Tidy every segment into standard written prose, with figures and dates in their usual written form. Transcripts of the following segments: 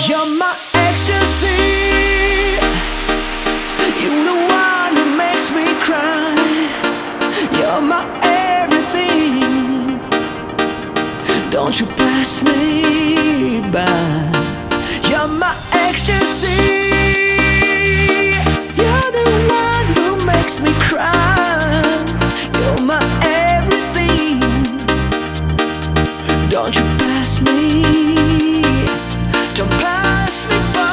You're my ecstasy. You're the one who makes me cry. You're my everything. Don't you pass me by. You're my ecstasy. You're the one who makes me cry. You're my everything. Don't you pass me. Don't pass me by.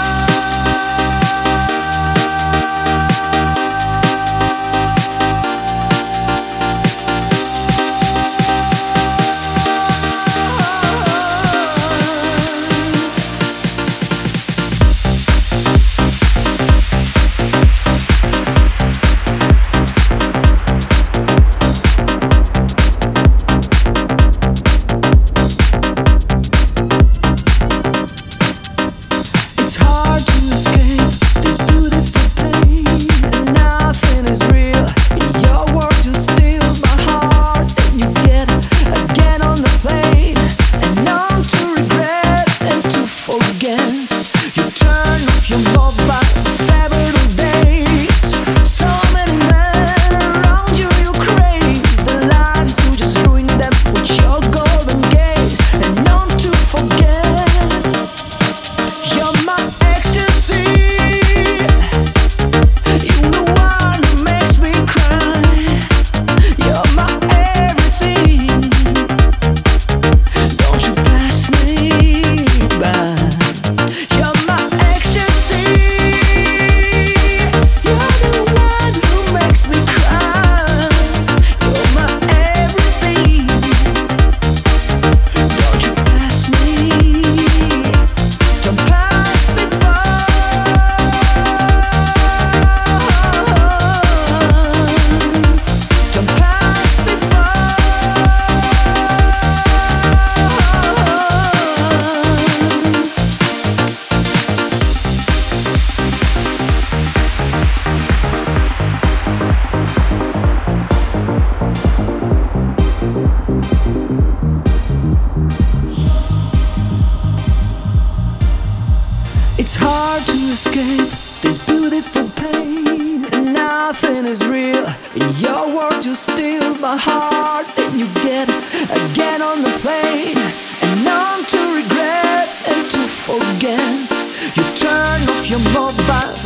It's hard to escape this beautiful pain, and nothing is real. In your words you steal my heart, and you get again on the plane, and none to regret and to forget. You turn off your mobile